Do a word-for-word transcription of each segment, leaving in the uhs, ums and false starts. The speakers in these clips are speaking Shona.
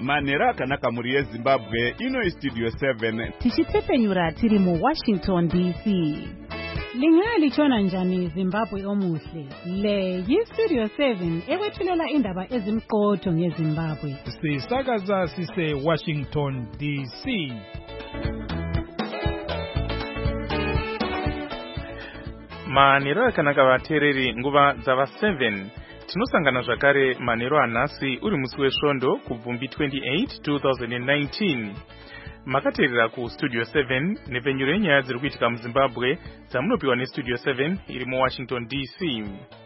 manhero akanaka muri yezimbabwe ino istudio seven tichitsepenyura tiri mu Washington D C. Lingalitshona njani Zimbabwe omuhle? Le yistudio seven ekwethulela indaba ezimqotho ngeZimbabwe. Sisakaza sise Washington D C. Manhero akanaka vateereri nguva dzava seven. Tinosangana zvakare manhero anhasi uri musi wesvondo kubvumbi twenty-eight twenty nineteen. Makateerera ku Studio seven nepenyuro yenyaya dziri kuitika muZimbabwe dzamunopiwa neStudio seven iri mu Washington D C.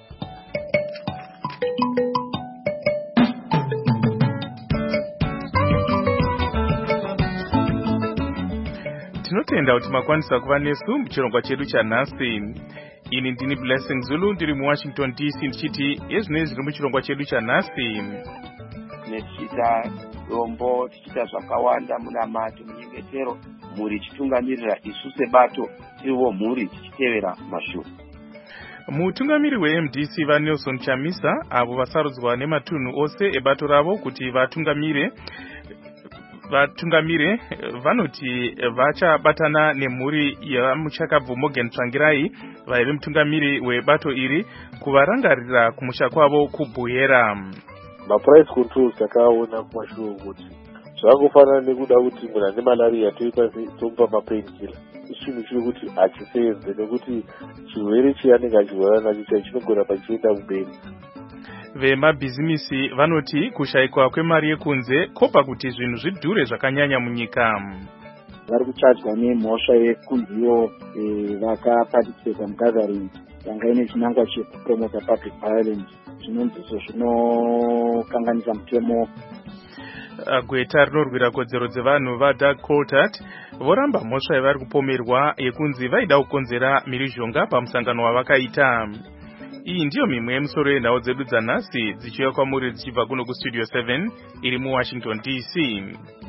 Tinotenda kuti makwanisa kuva nesu muchirongwa chedu chanhasi. Ini ndini Blessing Zulu ndiri mu Washington D C ndichiti ezvinezvi zviri muchirongwa chedu chanhasi. Netichita dombo tichita zvakawanda munamato munyengetero muri chitungamirira isu sebato tiriwo mhuri tichitevera mashure. Mutungamiri we-M D C vaNelson Chamisa avo vasarudzwa nematunhu ose ebato ravo kuti vatungamire vatungamire vanoti vachabatana nemhuri yaMuchakabvu Morgan Tsvangirai vaive mutungamiri webato iri kuvarangarira kumusha kwavo kubhuhera. Maprice controls takaona kumashure kuti zvakufanana nekuda kuti munhu ane malaria toipa mapainkiller. Chinhu chiri kuti hachisenze nekuti chirwere chianenge achirwara nacho chai chinogona pachienda mberi. Vemabhizimisi vanoti kushayikwa kwemari yekunze kopa kuti zvinhu zvidhure zvakanyanya munyika. Vari kuchadzwa nemhosva yekunziyo vakaparticipata mugathering yanga ine chinangwa chekupromota public violence zvinonzi izvo zvinokanganisa mutemo. Gweta rinorwira kodzero dzevanhu vaDoug Coltart voramba mhosva yavari kupomerwa yekunzi vaida kukonzera mhirizhonga pamusangano wavakaita. Iyi ndiyo mimwe yemusoro yenhau dzedu dzanhasi dzichiuya kwamuri dzichibva kuno kuStudio seven iri mu Washington D C.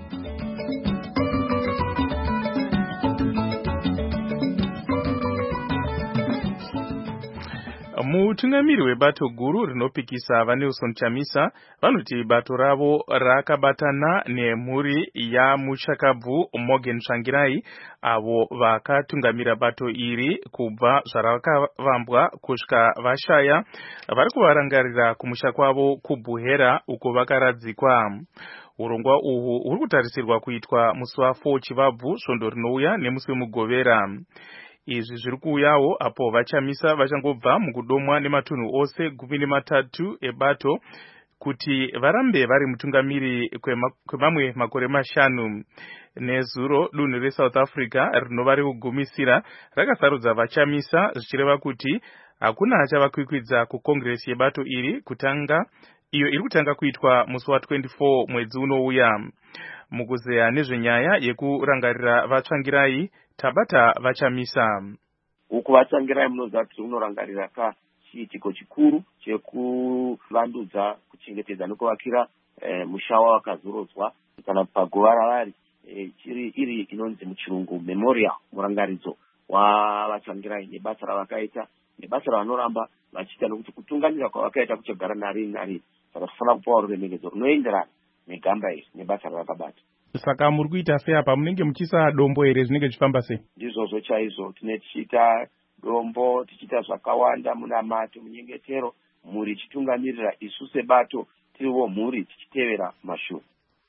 Mutungamiri webato guru rinopikisa vaNelson Chamisa vanoti bato ravo rakabatana nemhuri yaMuchakabvu Morgan Tsvangirai avo vakatungamira bato iri kubva zvarakavambwa kusvika vashaya vari kuvarangarira kumusha kwavo kubhuhera uko vakaradzikwa. Urongwa uhu huri kutarisirwa kuitwa musi wa4 Chivabvu svondo rinouya nemusi weMugovera. Izvi zviri kuuyawo apo vaChamisa vachangobva mukudomwa nematunhu ose gumi nematatu ebato kuti varambe vari mutungamiri kwemamwe makore mashanu. Nezuro dunhu reSouth Africa rinova rekugumisira rakasarudza vaChamisa zvichireva kuti hakuna achavakwikwidza kukongresi yebato iri kutanga iyo iri kutanga kuitwa musi wa twenty-four mwedzi unouya. Mukuzeya nezvenyaya yekurangarira vaTsvangirai tabata vaChamisa. Uku vaTsvangirai munoziva kuti unorangarira ka chiitiko chikuru chekuvandudza kuchengetedza nekuvakira e, mushawa wakazorodzwa kana paguva ravari e, chiri iri inonzi muchirungu memorial, murangaridzo wavaTsvangirai nebasa ravakaita nebasa ravanoramba vachiita nokuti kutungamira kwavakaita kuchagara narini narini. Saka tofanira kupawo ruremekedzo runoenderana negamba iri nebasa ravakabata. Saka muri kuita sei apa? Munenge muchisa dombo here zvinenge zvichifamba sei? Ndizvozvo chaizvo, tine tichiita dombo tichiita zvakawanda munamato munyengetero mhuri chitungamirira isu sebato tiriwo mhuri tichitevera mashure.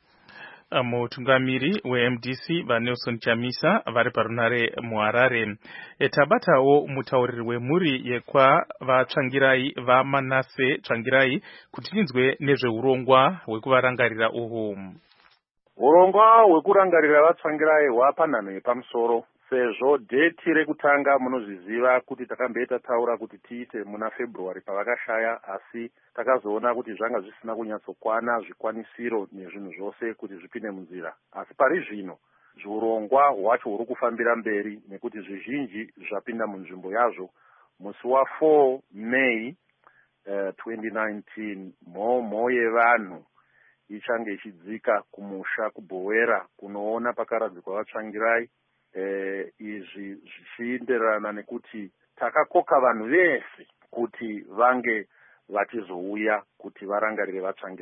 Mutungamiri we-M D C vaNelson Chamisa vari parunare muHarare. Tabatawo mutauriri wemhuri yekwa vaTsvangirai vaManase Tsvangirai kuti tinzwe nezveurongwa hwekuvarangarira uhu. Urongwa hwekurangarira vaTsvangirai hwapanhanho yepamusoro sezvo dheti rekutanga munozviziva kuti takamboita taura kuti tiite muna February pavakashaya, asi takazoona kuti zvanga zvisina kunyatsokwana zvikwanisiro nezvinhu zvose kuti zvipinde munzira. Asi pari zvino zviurongwa hwacho huri kufambira mberi nekuti zvizhinji zvapinda munzvimbo yazvo. Musi wa4 May uh, twenty nineteen mhomho yevanhu ichange ichidzika kumusha kubhowera kunoona pakaradzikwa vaTsvangirai. Eh, izvi zvichienderana nekuti takakoka vanhu vese kuti vange vachizouya kuti varangarire vaTsvangirai.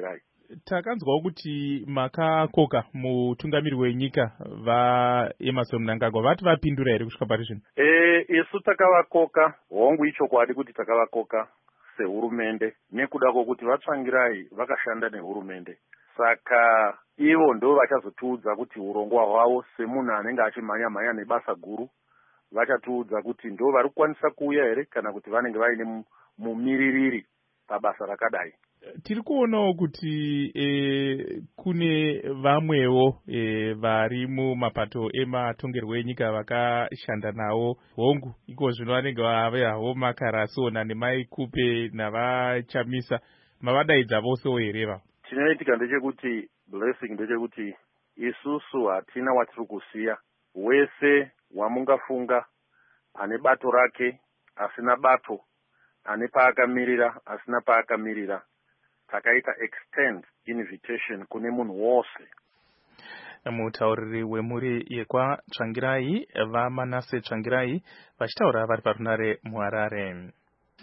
takanzwawo kuti makakoka mutungamiri wenyika vaEmmerson Mnangagwa vati vapindura here kusvika pari zvino? E, isu takavakoka, hongu ichokwadi kuti takavakoka sehurumende nekuda kwokuti vaTsvangirai vakashanda nehurumende. Saka ivo ndo vachazotudza kuti urongwa hwavo semunhu anenge achimhanya mhanya nebasa guru, vachatudza kuti ndo vari kukwanisa kuuya here kana kuti vanenge vaine mumiririri pabasa rakadai. Tiri kuonawo kuti e, kune vamwewo e, vari mumapato ematongerwo enyika vakashanda nawo hongu iko zvino vanenge vave havo makarasona nemaikupe navachamisa mavadaidza vosewo here va? Chinoitika ndechekuti blessing ndechekuti isusu hatina watiri kusiya. Wese wamungafunga ane bato rake asina bato, ane paakamirira asina paakamirira, takaita extend invitation kune munhu wose. Mutauriri wemhuri yekwaTsvangirai vaManase Tsvangirai vachitaura vari parunare muHarare.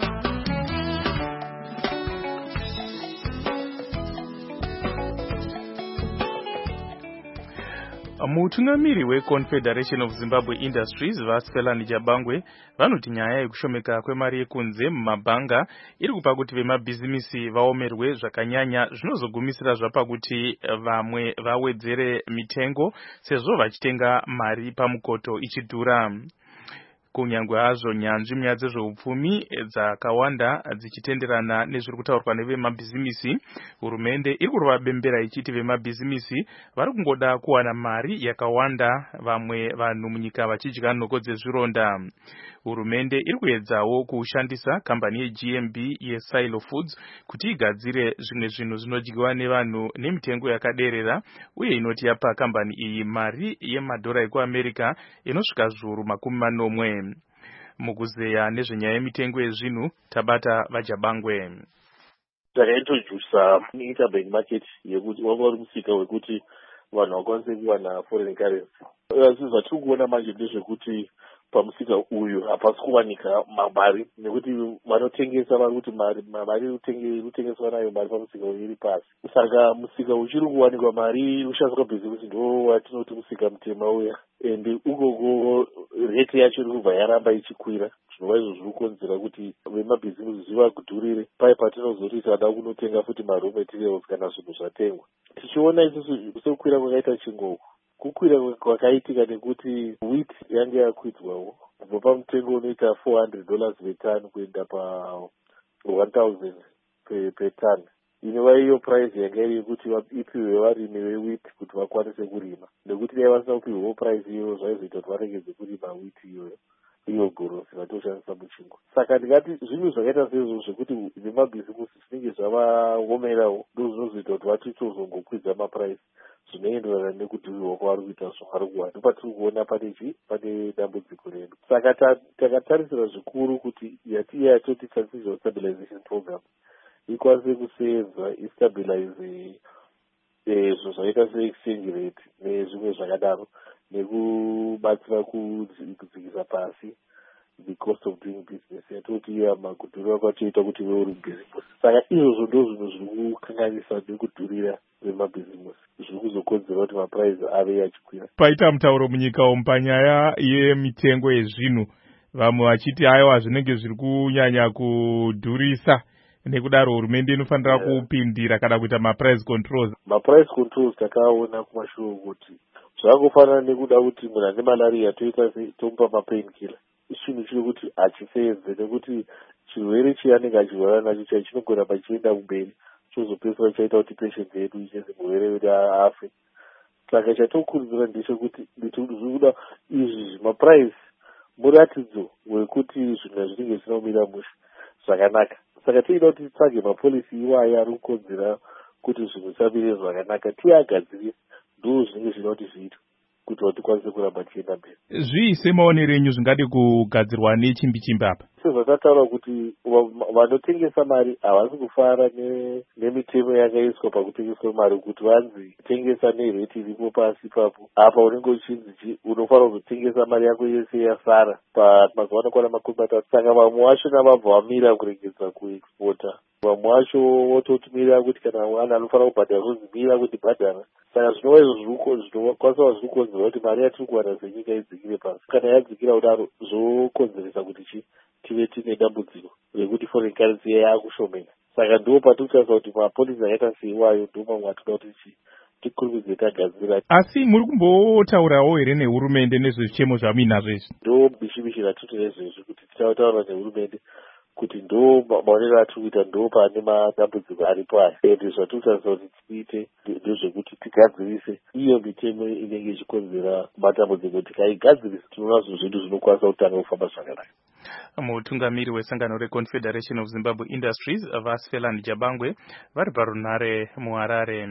Mutungamiri weConfederation of Zimbabwe Industries vaSpelani Jabangwe vanoti nyaya yekushomeka kwemari yekunze mumabhanga iri kupa kuti vemabhizimisi vaomerwe zvakanyanya zvinozogumisira zvapakuti vamwe vawedzere mitengo sezvo vachitenga mari pamukoto ichidhura. Kunyangwe hazvo nyanzvi munyaya dzezveupfumi dzakawanda dzichitenderana nezviri kutaurwa nevemabhizimisi, hurumende iri kurova bembera ichiti vemabhizimisi vari kungoda kuwana mari yakawanda, vamwe vanhu munyika vachidya nhoko dzezvironda. Hurumende iri kuedzawo kushandisa kambani yeG M B yeSilo Foods kuti igadzire zvimwe zvinhu zvinodyiwa nevanhu nemitengo yakaderera, uye inoti yapa kambani iyi mari yemadhora ekuAmerica inosvika zviuru makumi manomwe. Mukuzeya nezvenyaya yemitengo yezvinhu tabata vaJabangwe. Takaintrodusa interbank market yekuti wanga uri musika wekuti vanhu vakwanise kuwana foreign currency. Asi zvatiri kuona manje ndezvekuti pamusika uyu hapasi kuwanika mari nekuti vanotengesa vari kuti mari mari inotengeswa nayo mari pamusika uyu iri pasi. Saka musika uchiri kuwanikwa mari ushandiswa bhizimusi ndo watinoti musika mutema uya, ende ukoko rate yacho iri kubva yaramba ichikwira, zvinova izvo zviri kukonzera kuti vemabhizimusi zvivagudhurire pai patinozoti tada kunotenga futi maraw materials kana zvinhu zvatengwa. Tichiona isusu sekukwira kwakaita chingoko, kukwira kwakaitika nekuti wheat yange yakwidzwawo kubva pamutengo unoita four hundred dollars per ton kuenda pa one thousand per, per ton. Inova iyo price yanga iri kuti ipiwe varimi vewheat kuti vakwanise kurima, nekuti dai vasina kupiwawo price iyo zvaizoita kuti varegedze kurima wheat iyoyo iyo gorosi vatoshandisa muchingwa. Saka ndingati zvinhu zvakaita sezvo zvekuti vemabhizimusi zvinenge zvavaomerawo ndo zvinozoita kuti vatitozongokwidza maprice zvinoenderana nekudhuriwa kwavari kuita zvavari kuwana. Ndopatiri kuona pane chi pane dambudziko redu. Saka takatarisira zvikuru kuti yatiya yatoti transitional stabilization program ikwanise kusenza istabilize zvinhu zvakaita seexchange rate nezvimwe zvakadaro, nekubatsira kudzikisa pasi the cost of doing business yatoti iya makudhurira kwachoita kuti weuri mubhizimusi. Saka izvozvo ndo zvinhu zviri kukanganisa nekudhurira vemabhizimusi, zviri kuzokonzera kuti maprice ave achikwira. Paita mutauro munyika umu panyaya yemitengo yezvinhu, vamwe vachiti aiwa zvinenge zviri kunyanya kudhurisa, nekudaro hurumende inofanira kupindira kana kuita maprice controls. Maprice controls takaona kumashure kuti zvakangofanana nekuda kuti munhu ane malaria toita tomupa mapain killer. Chinhu chiri kuti hachisenze nekuti chirwere chiyanenge achirwara nacho chai chinogona pachienda kumberi chozopedzisira chaita kuti patient yedu icheze murwere wedu afe. Saka chatokurudzira ndechekuti ndikuda izvi maprice muratidzo wekuti zvinhu zvinenge zvinomira musha zvakanaka. Saka tinoda kuti titsvage mapolisi iwaya ari kukonzera kuti zvinhu zvisamire zvakanaka tiagadzire, ndo zvinenge zvinoda kuti zviitwe kuti vatikwanise kuramba tichienda mberi. Zvii semaonero enyu zvingade kugadzirwa nechimbi chimbi apa? Sezvatataura kuti vanotengesa mari havasi kufara nemitemo yakaiswa pakutengeswa mari, kuti vanzi tengesa nereti iripo pasi papo. Apa unenge uchinzi unofanira kuzotengesa mari yako yese yasara pamazuva anokwana makumi matatu. Saka vamwe vacho navabva vamira kuregedza kuexpota vamwe vacho vototumirira kuti kana mwana anofanira kubhadhara zvozimirira kuti bhadhara. Saka zvinova izvo zvinokwanisa zviri kukonzera kuti mari yatiri kuwana senyika idzikire pasi. Kana yadzikira kudaro zvokonzeresa kuti chi tive tine dambudziko rekuti foreign currency yakushomeka. Saka ndo patiri kutarisa kuti mapolisi akaita seiwayo ndo mamwe atoda kuti chi tikurumidze tagadzira. Asi muri kumbotaurawo here nehurumende nezvezvichemo zvamuinazvo izvi? Ndo bishi-bishi ratiri nezvezvi kuti tichataura nehurumende kuti ndo maonero atiri kuita ndo pane madambudziko aripo aya. Ende zvatiri kutarisa kuti tiite ndezvekuti tigadzirise iyo mitemo inenge ichikonzera matambudziko. Tikaigadzirisa tinoona zvinhu zvinokwanisa kutanga kufamba zvakanaka. Mutungamiri wesangano reConfederation of Zimbabwe Industries Vasfeland Jabangwe vari parunhare muHarare.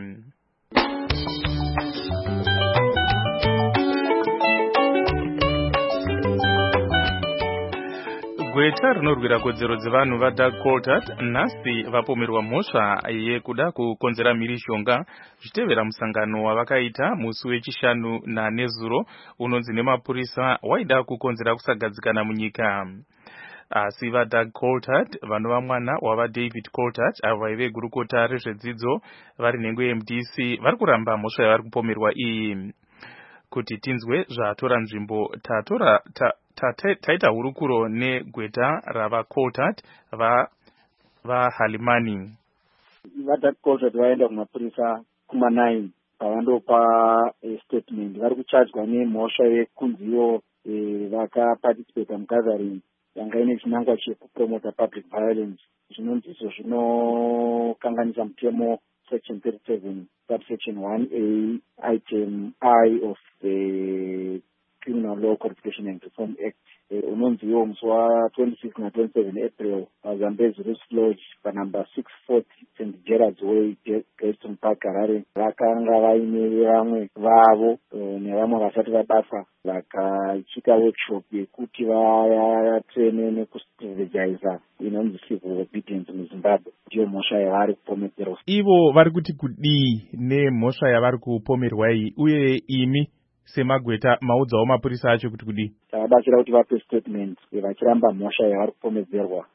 Gweta rinorwira kodzero dzevanhu vaDoug Coulthard nhasi vapomerwa mhosva yekuda kukonzera mhirishonga zvichitevera musangano wavakaita musi wechishanu nanezuro unonzi nemapurisa waida kukonzera kusagadzikana munyika. Asi vaDoug Coulthard vanova mwana wavaDavid Coulthard avo vaive gurukota rezvedzidzo vari nhengo yeM D C vari kuramba mhosva yavari kupomerwa iyi. Kuti tinzwe zvatora nzvimbo tatora ta taita hurukuro negweta rava Coulthard va va Halimani. VaDoug Coulthard vaenda kumapurisa kuma nine pavandopa statement. Vari kuchadzwa nemhosva yekunziyo vakaparticipate mugathering yanga ine chinangwa chekupromota public violence. Zvinonzi izvo zvinokanganisa mutemo section thirty-seven subsection one A item I of the Criminal Law Codification and Reform Act. Unonziwo musi wa twenty-six na twenty-seven April Zambezi Rules Lodge pa number six forty Saint Gerard's Way, Gaston Park, Harare. Vakanga vaine vamwe vavo nevamwe vasati vabasa vakachita workshop yekuti vatrene nekustrategize inonzi civil obedience muZimbabwe. Ndiyo mhosva yavari kupomerwa. Ivo vari kuti kudii nemhosva yavari kupomerwa iyi, uye imi semagweta maudzawo mapurisa acho kuti kudii? Tavabatsira kuti vape statement vachiramba mhosva yavari kupomedzerwa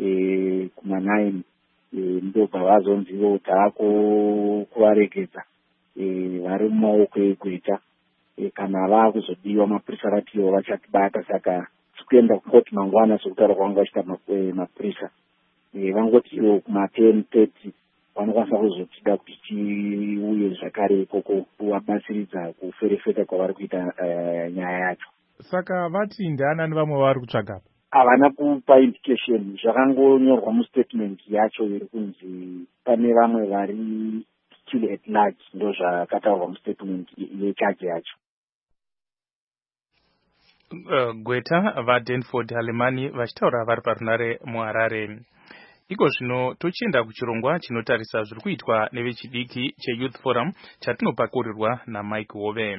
kuma nine ndobva vazonzivo taako kuvaregedza vari mumaoko egweta. Kana vaakuzodiwa mapurisa vatiwo vachatibata. Saka tikuenda kukoti mangwana sekutaura kwanga vachita mapurisa vangoti iwo kuma ten thirty vanokwanisa kuzotida kuti tiuye zvakare ikoko kuvabatsiridza kuferefeta kwavari kuita nyaya yacho. Saka vati ndianani vamwe vari kutsvaga? Havana kupa indication. Zvakangonyorwa mustatement yacho iri kunzi pane vamwe vari still at large. Ndo zvakataurwa mustatement yechaji yacho. Uh, gweta vaDenford Halimani vachitaura vari parunhare muHarare. Iko zvino tochienda kuchirongwa chinotarisa zviri kuitwa nevechidiki cheYouth Forum chatinopakurirwa naMike Hove.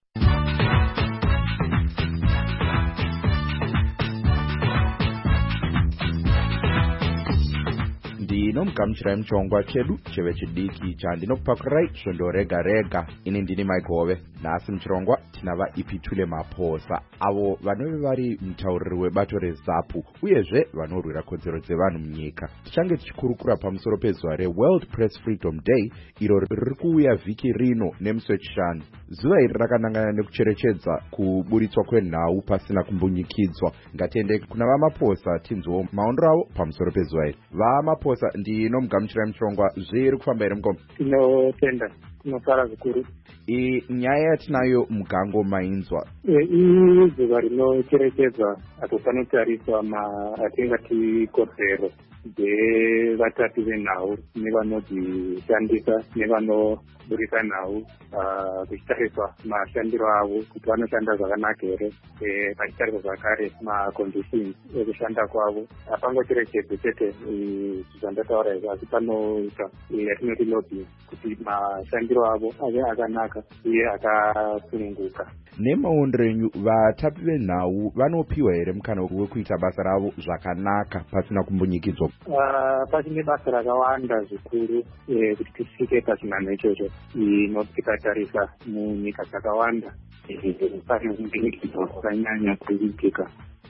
ndinomugamuchirai muchongwa chedu chevechidiki chandinokupakurirai svondo rega rega. Ini ndini Mike Hove. Nhasi muchirongwa tina vaIpitule Maposa avo vanove vari mutauriri webato reZAPU uyezve vanorwira kodzero dzevanhu munyika. Tichange tichikurukura pamusoro pezuva reWorld Press Freedom Day iro riri kuuya vhiki rino nemusi wechishanu. Zuva iri rakanangana nekucherechedza kuburitswa kwenhau pasina kumbunyikidzwa. Ngatiende kuna vaMaposa tinzwewo maonero avo pamusoro pezuva iri. vaMaposa ndinomugamuchirai muchirongwa. Zviri kufamba here mukoma? Tinotenda, tinofara zvikuru. Nyaya yatinayo mugango mainzwa izuva rinocherechedzwa apo panotariswa atingati kodzero dzevatati venhau nevanodzishandisa nevanoburisa nhau kuchitariswa mashandiro avo kuti vanoshanda zvakanaka here, pachitariswa zvakare maconditions ekushanda kwavo. Hapangocherechedze chete zvandataura izvo, asi panoita yatinoti lobbying kuti mashandiro avo ave akanaka uye akasununguka. Nemaondero enyu vatapi venhau vanopiwa here mukana wekuita basa ravo zvakanaka pasina kumbunyikidzwa? Pachine basa rakawanda zvikuru kuti tisvike pachinhanho ichocho. Inoti tikatarisa munyika dzakawanda pane kumbunyikidzwa kwakanyanya kuitika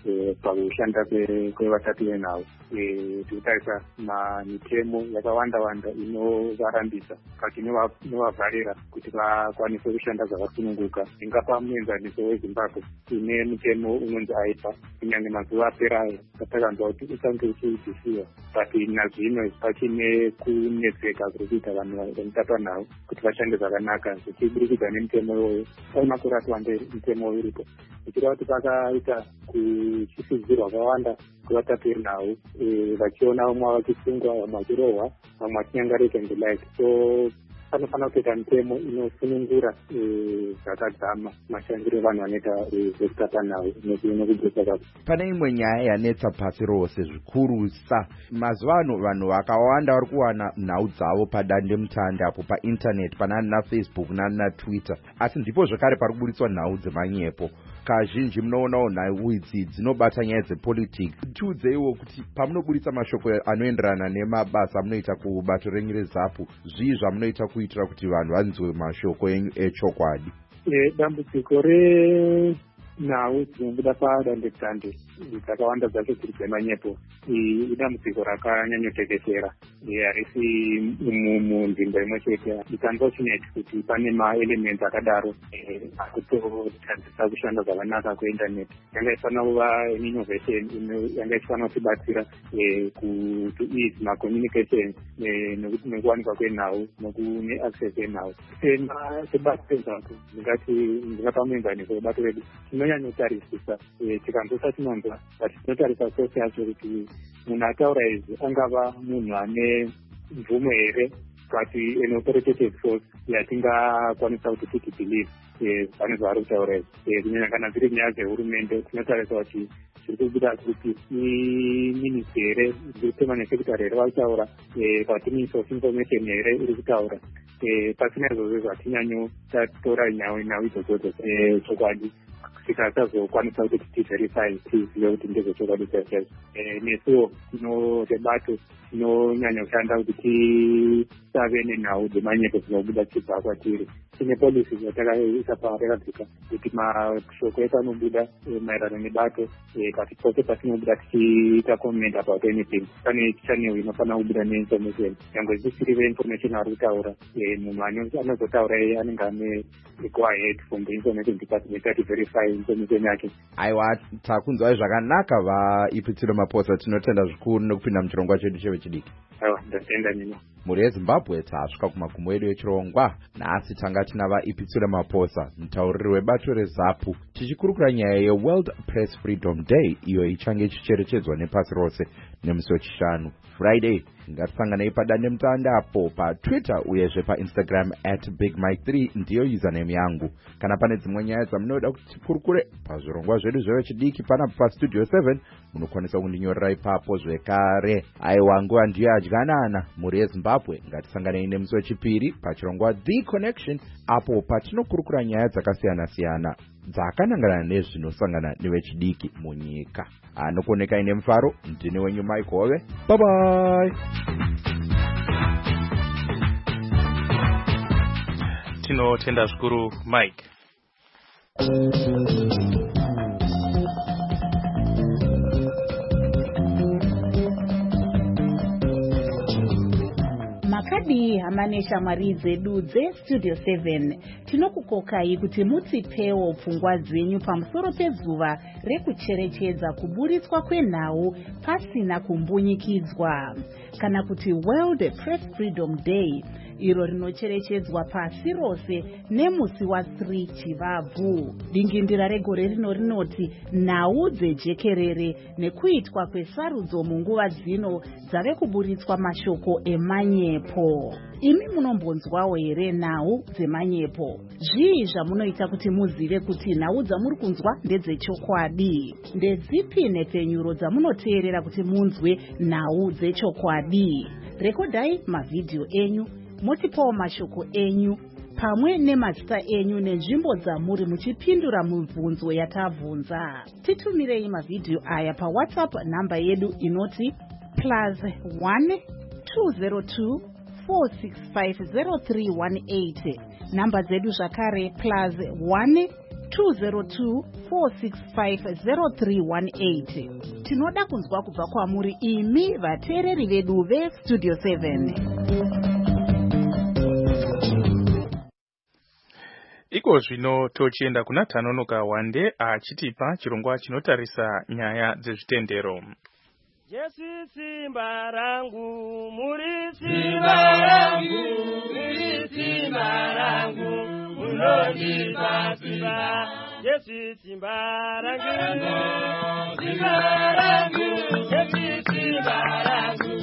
pakushanda kwevatapi venhau. Tikutarisa mitemo yakawanda wanda inovarambisa kati inovavharira kuti vakwanise kushanda zvakasununguka. Ingapa muenzaniso weZimbabwe ine mutemo unonzi aipa kunyange mazuva aperayo atakanzwa kuti uchange uchiudhisiwa, but nazvino pachine kunetseka kuri kuita vanhu vanotapa nhau kuti vashande zvakanaka zvichiburikidza nemutemo iwoyo. Pane makore ati wandei mutemo uripo ichida kuti pakaita kuchisidzirwa kwawanda kuvatapi venhau, vachiona vamwe vachisungwa, vamwe vachirohwa, vamwe vachinyangarika and the like. So panofanira kuita mitemo inosunungura zvakadzama mashandiro evanhu vanoita zvekutapa nhau nekubvisa. Pane imwe nyaya yanetsa pasi rose zvikurusa mazuva ano, vanhu vakawanda vari kuwana nhau dzavo padandemutande apo paintaneti, panani naFacebook nani naTwitter, asi ndipo zvakare pari kuburitswa nhau dzemanyepo. Kazhinji munoonawo nhau idzi dzinobata nyaya dzepolitiki. Tiudzeiwo kuti pamunoburitsa mashoko anoenderana nemabasa amunoita kubato renyu reZAPU, zvii zvamunoita kuitira kuti vanhu vanzwe mashoko enyu echokwadi? Dambudziko renhau dzinobuda padandemutande dzakawanda dzacho dziri dzemanyepo idambudziko rakanyanyotekeshera, harisi munzvimbo imwe chete. It's unfortunate kuti pane maelements akadaro akutotadzisa kushanda zvakanaka kweindaneti. Yanga ifanira kuva innovation yanga ifanira kutibatsira to ease macommunication nekuwanikwa kwenhau neaccess yenhau. Sebasa reZAPU ndingati ndingapa muenzaniso webato redu tinonyanyotarisisa tikanzosa tinonzwa, but tinotarisa sose yacho kuti munhu ataura izvi angava munhu ane mvumo here kati an authoritative source yatingakwanisa kuti titi believe pane zvaari kutaura izvi. Kunyanya kana dziri nyaya dzehurumende tinotarisa kuti zviri kubuda kuti iministry here iri kutemanya sekitari here vari kutaura, kati ministry of information here iri kutaura. Pasina izvozvo zvatinyanyotatora nhau idzodzo chokwadi tikasazokwanisa kuti tiverify tizive kuti ndezvechokwadi chaicho. Nesuwo tinorebato tinonyanya kushanda kuti tisave nenhau dzemanyepo dzinobuda chibva kwatiri. Tine policy dzatakaisa parekadzika kuti mashoko epanobuda maererano nebato kati pose patinobuda tichiita comment about anything pane channel inofanira kubuda neinformation. Nyangwe dzisiri veinformation ari kutaura, munhu anozotaura iye anenge ane go ahead from the information department ati verify information yake. Aiwa, takunzwai zvakanaka vaipitsiro maposa. Tinotenda zvikuru nekupinda muchirongwa chedu chevechidiki. Aiwa, ndatenda nini. Mhuri yeZimbabwe tasvika kumagumo edu echirongwa. Nhasi tanga tina vaipitsiro maposa, mutauriri webato reZAPU, tichikurukura nyaya yeWorld Press Freedom Day iyo ichange ichicherechedzwa nepasi rose nemusi wechishanu Friday. Ngatisanganei padandemutande apo paTwitter uyezve paInstagram at big mike three ndiyo username yangu. Kana pane dzimwe nyaya dzamunoda kuti tikurukure pazvirongwa zvedu zvevechidiki panapo paStudio seven, munokwanisa kundinyorera ipapo zvekare. Aiwa, nguva ndiyo yadyanana. Mhuri yeZimbabwe, ngatisanganei nemusi wechipiri pachirongwa The Connection, apo patinokurukura nyaya dzakasiyana-siyana dzakanangana nezvinosangana nevechidiki munyika. Anokuonekai nemufaro, ndini wenyu Mike Hove. Bye bye. Tinotenda zvikuru Mike. Makadi hamane shamwari dzedu dzeStudio seven, tinokukokai kuti mutsipewo pfungwa dzenyu pamusoro pezuva rekucherechedza kuburitswa kwenhau pasina kumbunyikidzwa, kana kuti World Press Freedom Day, iro rinocherechedzwa pasi rose nemusi wa3 Chivabvu. Dingindira regore rino rinoti nhau dzejekerere nekuitwa kwesarudzo munguva dzino dzave kuburitswa mashoko emanyepo. Imi munombonzwawo here nhau dzemanyepo? Zvii zvamunoita kuti muzive kuti nhau dzamuri kunzwa ndedzechokwadi? Ndedzipi nepfenyuro dzamunoteerera kuti munzwe nhau dzechokwadi? Rekodai mavhidhiyo enyu, motipawo mashoko enyu pamwe nemazita enyu nenzvimbo dzamuri muchipindura mibvunzo yatabvunza. Titumirei mavhidhiyo aya paWhatsApp namba yedu inoti plus one two zero two four six five zero three one eight. Namba zedu zvakare plus one two zero two four six five zero three one eight. Tinoda kunzwa kubva kwamuri imi vateereri vedu veStudio seven. Iko zvino tochienda kuna Tanonoka Wande achitipa chirongwa chinotarisa nyaya dzezvitendero. Jesu simba rangu, muri simba rangu, muri simba rangu, munonipa simba. Jesu simba rangu, simba rangu, Jesu simba rangu,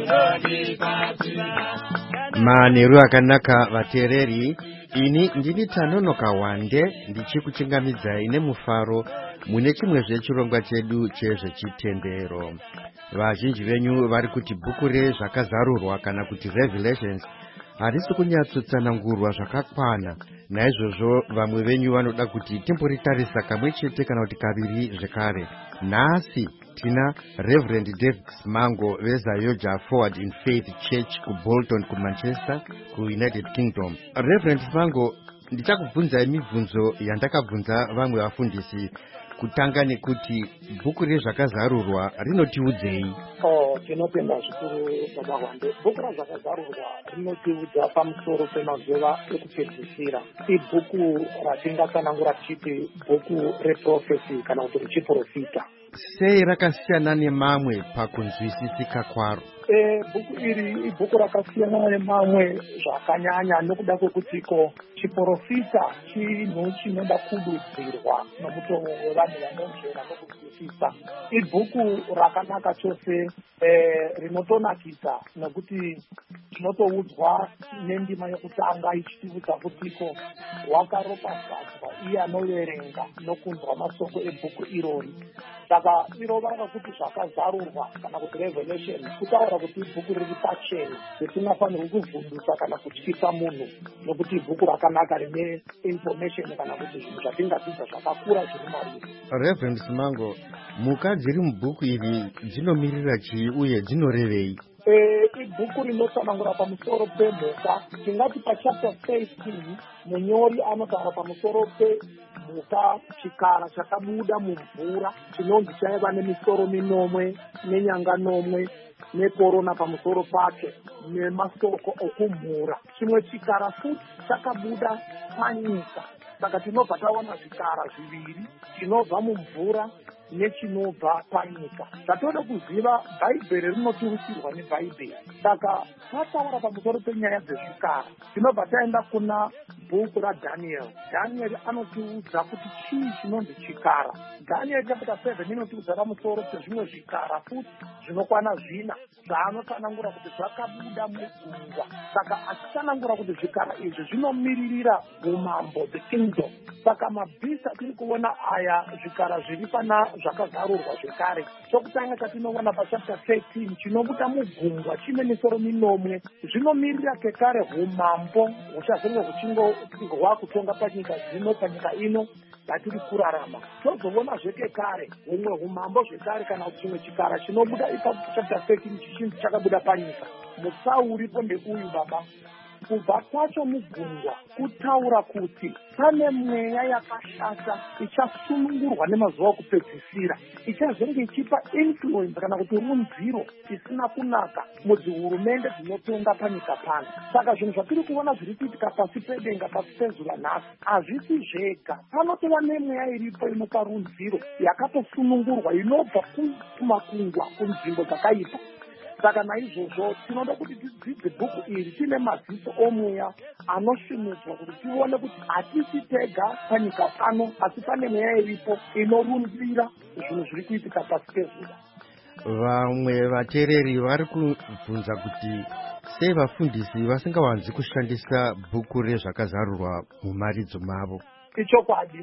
munonipa simba. Manheru akanaka vateereri, ini ndini Tanonoka Wande ndichikuchingamidzai nemufaro mune chimwe zvechirongwa chedu chezvechitendero. Vazhinji venyu vari kuti bhuku rezvakazarurwa kana kuti Revelations harisi kunyatsotsanangurwa zvakakwana. Naizvozvo vamwe venyu vanoda kuti timboritarisa kamwe chete kana kuti kaviri zvekare. Nhasi tina Reverend David Simango veZayoja Forward in Faith Church kuBolton kuManchester kuUnited Kingdom. Reverend Simango, ndichakubvunzai mibvunzo yandakabvunza vamwe vafundisi, kutanga nekuti bhuku rezvakazarurwa rinotiudzei. Oh, tinopenda zvikuru baba Wande. Bhuku rezvakazarurwa rinotiudza pamusoro pemazuva ekupedzisira. Ibhuku ratingatsanangura tichiti bhuku reprofesi kana kuti richiprofita. Sei rakasiyana nemamwe pakunzwisisika kwaro? E, bhuku iri ibhuku rakasiyana nemamwe zvakanyanya nokuda kwekutiko chiprofita chinhu chinoda kududzirwa nomutomo wevanhu vanonzvera nokuzwisisa. Ibhuku rakanaka chose e, rinotonakisa nokuti tinotoudzwa nendima yekutanga ichitiudza kutiko wakaropafadzwa iye anoverenga nokunzwa masoko ebhuku irori. Saka iro varaga kuti zvakazarurwa kana kuti Revelation kutaura kuti ibhuku riri pachena risinafanirwa kuvhundusa kana kutyisa munhu nokuti ibhuku rakanaka rine information kana kuti zvinhu zvatingadzidza zvakakura zviri mariri. Reverend Simango, mhuka dziri mubhuku iri dzinomirira chii uye dzinorevei? E, ibhuku rinotsanangura pamusoro pemhuka. Tingati pachapter thirteen munyori anotaura pamusoro pe mhuka chikara chakabuda mumvura chinonzi chaiva nemisoro minomwe nenyanga nomwe nekorona pamusoro pake nemasoko okumhura. Chimwe chikara futi chakabuda panyika. Saka tinobva taona zvikara zviviri, chinobva mumvura nechinobva panyika. Zvatoda kuziva bhaibheri rinoturukirwa nebhaibheri. Saka tataura pamusoro penyaya dzezvikara tinobva taenda kuna bhuku raDhaniel. Daniel anotiudza kuti chii chinonzi chikara. Daniel chapter seven inotiudza pamusoro pezvimwe zvikara futi zvinokwana zvina zvaanotsanangura kuti zvakabuda mugungwa. Saka achitsanangura kuti zvikara izvi zvinomiririra umambo, the kingdom. Saka mabhisi atiri kuona aya zvikara zviri pana zvakazarurwa zvekare. Chokutanga chatinoona pachapter thirteen chinobuda mugungwa chine misoro minomwe zvinomirira kekare umambo huchazenge huchingorwa kutonga panyika zvino panyika ino yatiri kurarama. Tozoona zvekekare humwe umambo zvekare kana kuti chimwe chikara chinobuda ipapo chapter thirteen chichinzi chakabuda panyika. Mutsau uripo ndeuyu baba. Kubva kwacho mugungwa kutaura kuti pane mweya yakashata ichasunungurwa nemazuva okupedzisira, ichazenge ichipa influence kana kuti runziro isina kunaka mudzihurumende dzinotonga panyika pano. Saka zvinhu zvatiri kuona zviri kuitika pasi pedenga pasi pezuva nhasi hazvisi zvega. Panotova nemweya iripo inopa runziro yakatosunungurwa inobva kumakungwa kunzvimbo dzakaipa. Saka naizvozvo tinoda kuti tidzidze bhuku iri tine madziso omweya anosvinudzwa kuti tione kuti hatisi tega panyika pano asi pane mweya iripo inorunzira zvinhu zviri kuitika pasi pezuva. Vamwe vateereri vari kubvunza kuti sei vafundisi vasingawanzi kushandisa bhuku rezvakazarurwa mumaridzo mavo. Ichokwadi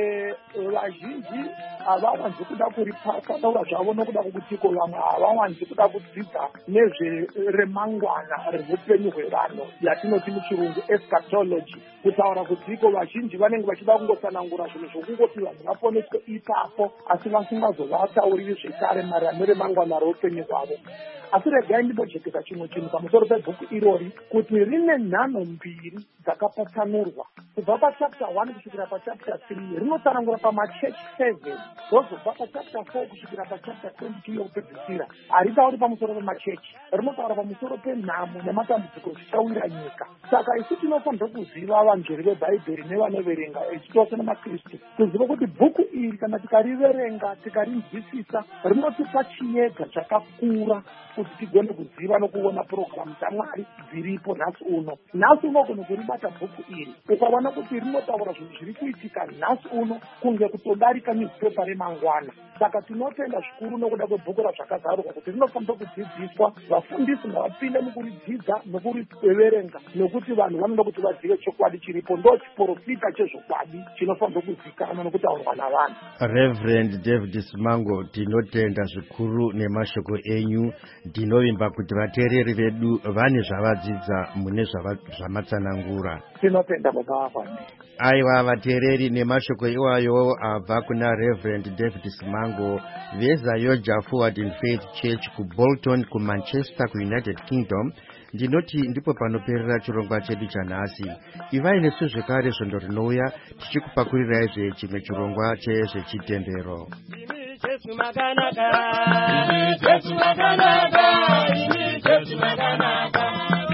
vazhinji havawanzi kuda kuripataura zvavo nokuda kwokutiko vamwe havawanzi kuda kudzidza nezveremangwana reupenyu hwevanhu yatinoti muchirungu eschatology, kutaura kutiko vazhinji vanenge vachida kungotsanangura zvinhu zvokungoti vanhu vaponeswe ipapo asi vasingazovatauriri zvekare maererano neremangwana reupenyu hwavo. Asi regai ndimbojekesa chimwe chinhu pamusoro pebhuku irori kuti rine nhano mbiri dzakapatsanurwa kubva pachapter one kusvikira pachapter three rinotsanangura pamachurch seven rozobva pachapter four kusvikira pachapter twenty-two yokupedzisira haritauri pamusoro pemachechi, rinotaura pamusoro penhamo nematambudziko zvichawira nyika. Saka isi tinofanira kuziva vanjeri vebhaibheri nevanoverenga echitose namakristu kuziva kuti bhuku iri kana tikariverenga tikarinzwisisa rinotipa chiedza chakakura kuti tigone kuziva nokuona purogiramu dzamwari dziripo nhasi uno. Nhasi uno kune kuribata bhuku iri ukaona kuti rinotaura zvinhu zviri kuitika nhasi uno kunge kutodarika newspaper remangwana. Saka tinotenda zvikuru nokuda kwebhuku razvakazarurwa kuti rinofanira kudzidziswa, vafundisi ngavapinde mukuridzidza nokuriverenga nokuti vanhu vanoda kuti vazive chokwadi chiripo. Ndo chiprofita chezvokwadi chinofanira kuzikanwa nokutaurwa navanhu. Reverend David Simango, tinotenda zvikuru nemashoko enyu. Ndinovimba kuti vateereri vedu vane zvavadzidza mune zvamatsanangura. Tinotenda baba vafandi. Aiwa vateereri, nemashoko iwayo abva kuna Reverend David Simango veZayoja Forward in Faith Church kuBolton kuManchester kuUnited Kingdom. Ndinoti ndipo panoperera chirongwa chedu chanhasi. Ivai nesu zvekare svondo rinouya tichikupakurirai zvechimwe chirongwa chezvechitendero. Jesu makanaka, Jesu makanaka, Jesu makanaka,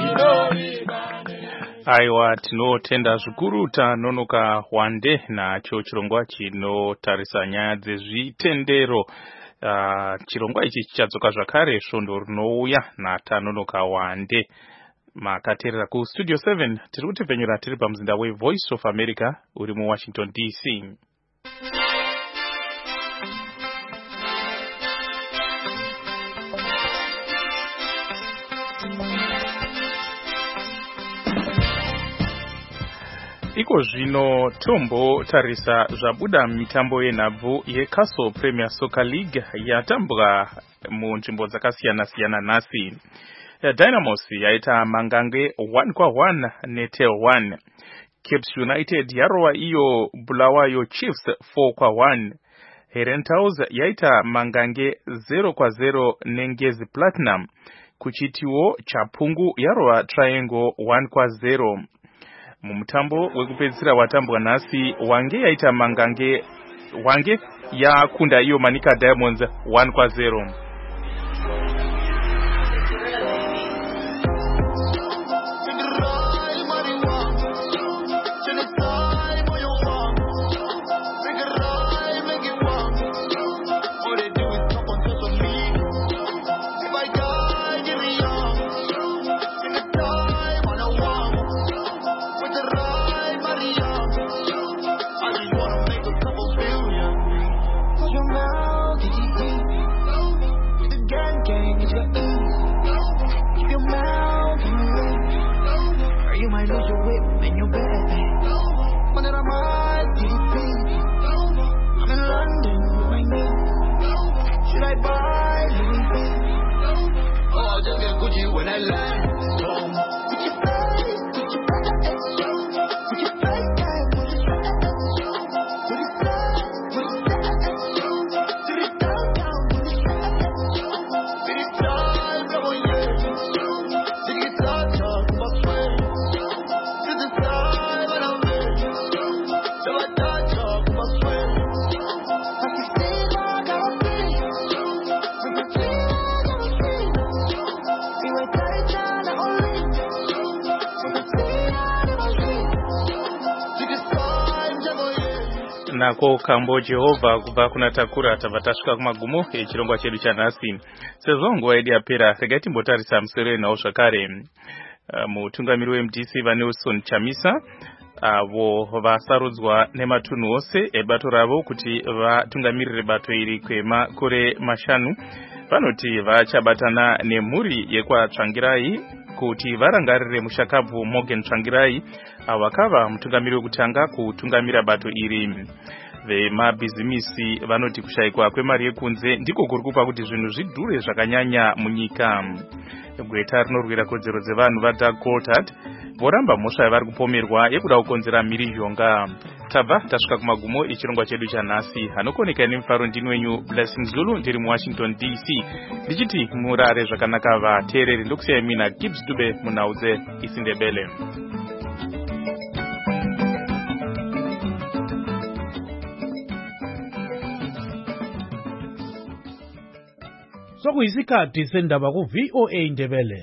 aiwa tinotenda zvikuru tanonoka wande nacho chirongwa chinotarisa nyaya dzezvitendero. Uh, chirongwa ichi chichadzoka zvakare svondo rinouya natanonoka wande. Makateerera kustudio seven tiri kutipfenyura tiri pamuzinda weVoice of America uri muWashington D C. Iko zvino tombo tarisa zvabuda mitambo yenhabvu yeCastle Premier Soccer League yatambwa munzvimbo dzakasiyana siyana nhasi. Dynamos yaita mangange one kwa one netel one. Caps United yarova iyo Bulawayo Chiefs four kwa one. Herentals yaita mangange zero kwa zero neNgezi Platinum. Kuchitiwo Chapungu yarova Triangle one kwa zero. Mumutambo wekupedzisira watambwa nhasi Wange yaita mangange Wange yakunda iyo Manika Diamonds one kwa zero. Nako kambo Jehova kubva kuna takura tabva tasvika kumagumo echirongwa chedu chanhasi. Sezvo nguva yedu yapera, regai timbotarisa musoro enhau zvakare. Uh, mutungamiri weM D C vaNelson Chamisa avo vasarudzwa nematunhu ose ebato ravo kuti vatungamirire bato iri kwemakore mashanu vanoti vachabatana nemhuri yekwaTsvangirai kuti varangarire mushakabvu Morgan Tsvangirai avakava mutungamiri wekutanga kutungamira bato iri. Vemabhizimisi vanoti kushayikwa kwemari yekunze ndiko kuri kupa kuti zvinhu zvidhure zvakanyanya munyika. Gweta rinorwira kodzero dzevanhu vaDoug Coulthard voramba mhosva yavari kupomerwa yekuda kukonzera mhirizhonga. Tabva tasvika kumagumo echirongwa chedu chanhasi. Hanokoneka nemufaro ndini wenyu Blessing Zulu ndiri muWashington D C ndichiti murare zvakanaka vateereri. Ndokusiyai mina Gibbs Dube munhau dzeIsindebele. sekuyisikhathi sendaba ku-V O A Ndebele.